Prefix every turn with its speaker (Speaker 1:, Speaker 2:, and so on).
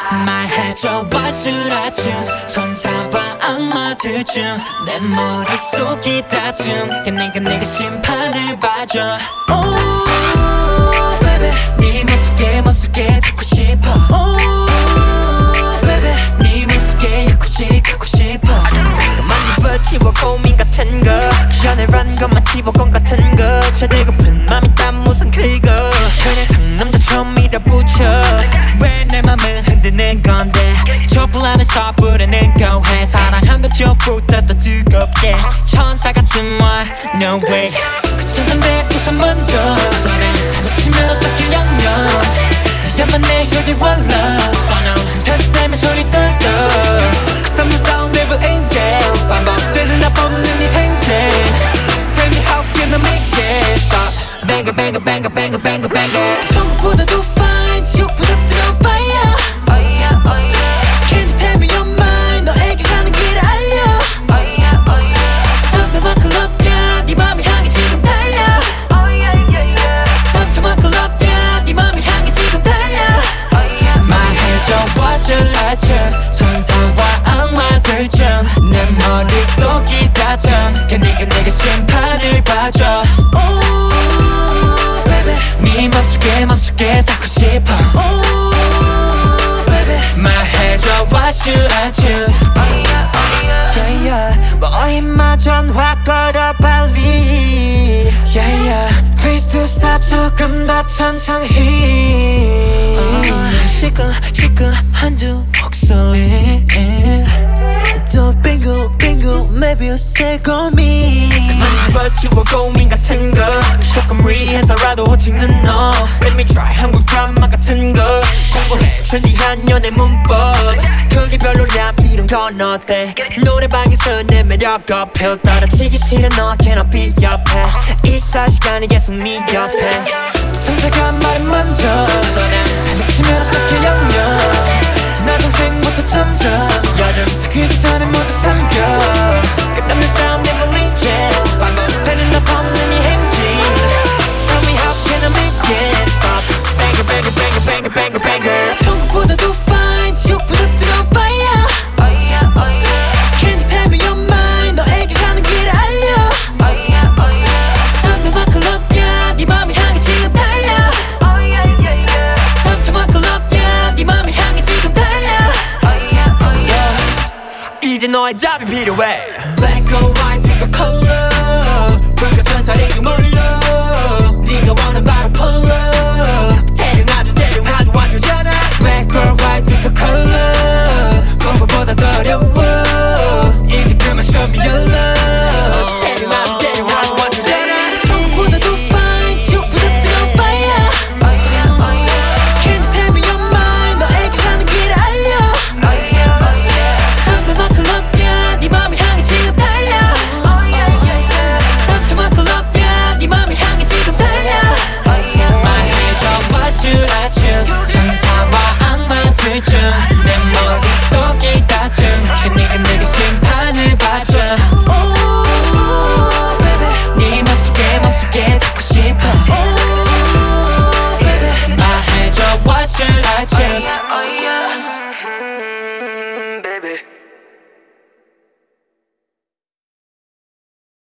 Speaker 1: 말해줘 what should I choose 천사와 악마들 중 내 머릿속이 다줌 내가 심판을 봐줘 Oh baby 네 맘속에 듣고 싶어 Oh baby 네 맘속에 갖고 싶어 많이 버티고 고민 같은 거 연애란 것만 집어건 같은 거 제대고픈 맘이 땀 무슨 크고 그냥 상남자처럼 밀어붙여 왜 내 맘을 흔드는 건데 촛불 안에서 부르는 거해 사랑한다 촛불보다 더 뜨겁게 천사같은 말 no way 그 천사인데 우선 먼저 다 놓치면 어떻게 영영 너야만 내 you're one love 편집되면 소리 떨고 끝없는 sound never angel 반복되는 나 뽑는 이 행진 Tell me how can I make it stop Bang it bang it bang it bang it bang it bang it 천국보다도 fine 지옥보다 뜨거운 fire Oh yeah oh yeah Can you tell me your mind 너에게 가는 길을 알려 Oh yeah oh yeah something만큼 love 네 맘을 향해 지금 달려 Oh yeah yeah yeah something만큼 love 네 맘을 향해 지금 달려 Oh yeah 말해줘 what should I choose 천사와 악마들 중 내 머릿속이 다tum 내가 심판을 봐줘 Oh baby 네 맘속에 닿고 싶어 Oh baby 말해줘 what should I choose Oh yeah oh yeah yeah yeah 뭐임마전 확 걸어 빨리 Yeah yeah Please to stop 조금 더 천천히 시끌시끌한 두 목소리 또 빙글빙글 maybe a 새고민 많이 버티고 고민 같은 거 조금 무리해서라도 찍는 너 Let me try 한국 드라마 같은 거 공부해 trendy한 연애 문법 그게 별로야 이런 건 어때 노래방에서 내 매력 어필 떨어지기 싫은 너 cannot be 옆에 24시간이 계속 네 옆에 천사가 말을 먼저 다 놓치면 어떻게 영영 나 동생부터 점점 여름 사귀기 전에 모두 삼켜 끝없는 싸움 never leave 반복되는 너 뽑는 이 행진 Tell me how can I make it stop Bang it bang it bang it bang it bang it bang it 천국보다도 fine 지옥보다 뜨거운 fire Oh yeah oh yeah Can you tell me your mind 너에게 가는 길을 알려 Oh yeah oh yeah something만큼 love yeah 네 맘을 향해 지금 달려 Oh yeah yeah yeah something만큼 love yeah 네 맘을 향해 지금 달려 이제 너의 답이 필요해 Black or white pick a color 불과 천사인 줄 몰라